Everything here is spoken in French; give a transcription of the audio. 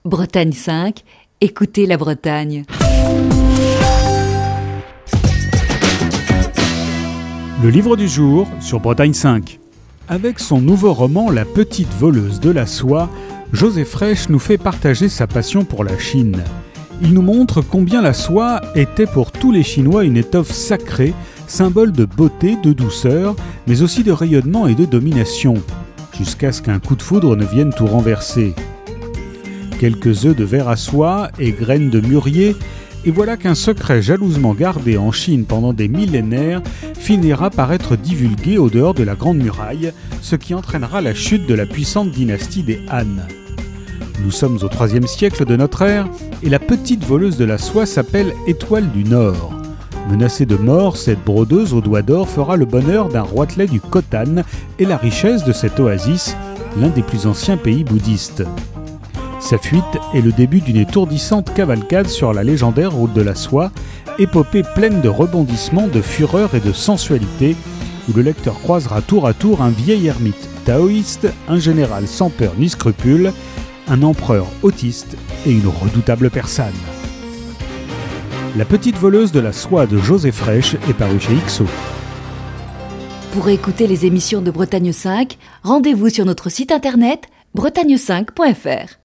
Bretagne 5, écoutez la Bretagne. Le livre du jour sur Bretagne 5. Avec son nouveau roman La petite voleuse de la soie, José Frêche nous fait partager sa passion pour la Chine. Il nous montre combien la soie était pour tous les Chinois une étoffe sacrée, symbole de beauté, de douceur, mais aussi de rayonnement et de domination, jusqu'à ce qu'un coup de foudre ne vienne tout renverser. Quelques œufs de verre à soie et graines de mûrier, et voilà qu'un secret jalousement gardé en Chine pendant des millénaires finira par être divulgué au dehors de la Grande Muraille, ce qui entraînera la chute de la puissante dynastie des Han. Nous sommes au IIIe siècle de notre ère, et la petite voleuse de la soie s'appelle Étoile du Nord. Menacée de mort, cette brodeuse aux doigts d'or fera le bonheur d'un roitelet du Khotan et la richesse de cette oasis, l'un des plus anciens pays bouddhistes. Sa fuite est le début d'une étourdissante cavalcade sur la légendaire route de la soie, épopée pleine de rebondissements, de fureur et de sensualité, où le lecteur croisera tour à tour un vieil ermite taoïste, un général sans peur ni scrupule, un empereur autiste et une redoutable persane. La petite voleuse de la soie de José Frêche est parue chez XO. Pour écouter les émissions de Bretagne 5, rendez-vous sur notre site internet bretagne5.fr.